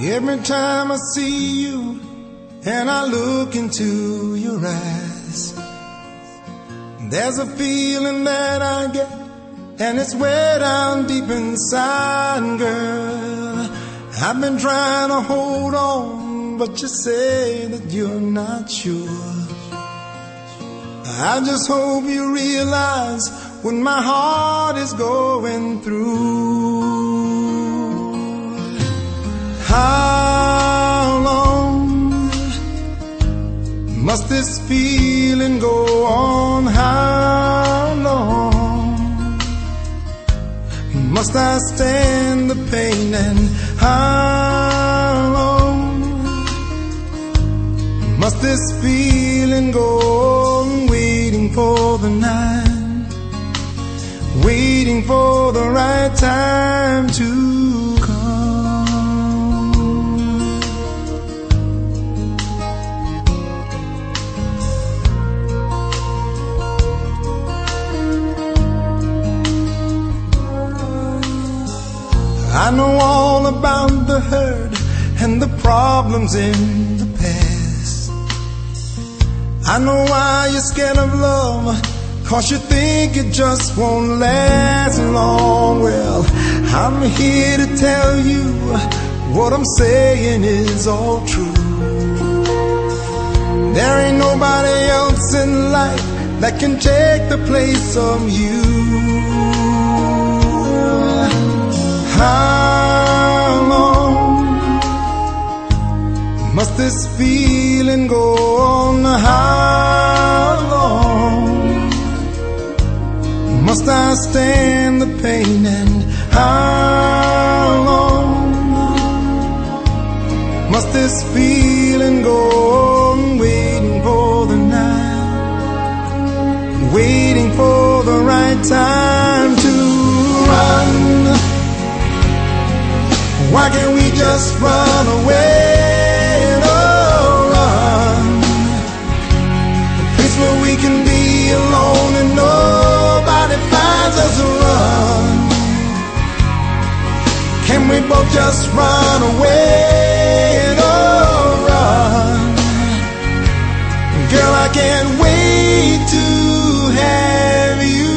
Every time I see you and I look into your eyes, there's a feeling that I get, and it's way down deep inside, girl. I've been trying to hold on, but you say that you're not sure. I just hope you realize what my heart is going through. How long must this feeling go on? How long must I stand the pain? And how long must this feeling go on? Waiting for the night, waiting for the right time to come. I know all about the hurt and the problems in the past. I know why you're scared of love, 'cause you think it just won't last long. Well, I'm here to tell you what I'm saying is all true. There ain't nobody else in life that can take the place of you. How long must this feeling go on? How long must I stand the pain? And how long must this feeling go on? Waiting for the night, waiting for the right time to run. Why can't we just run away? Oh, run. A place where we can be alone and nobody finds us. Run. Can we both just run away? Oh, run. Girl, I can't wait to have you.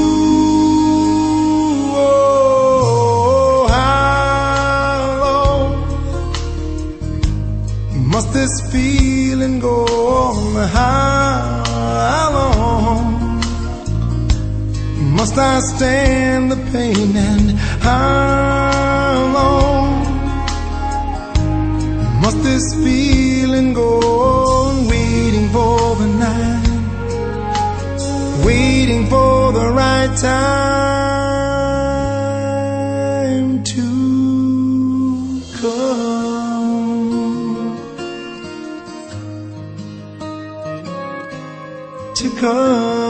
Must this feeling go on? How long must I stand the pain? And how long must this feeling go on? Waiting for the night, waiting for the right time to come. To come.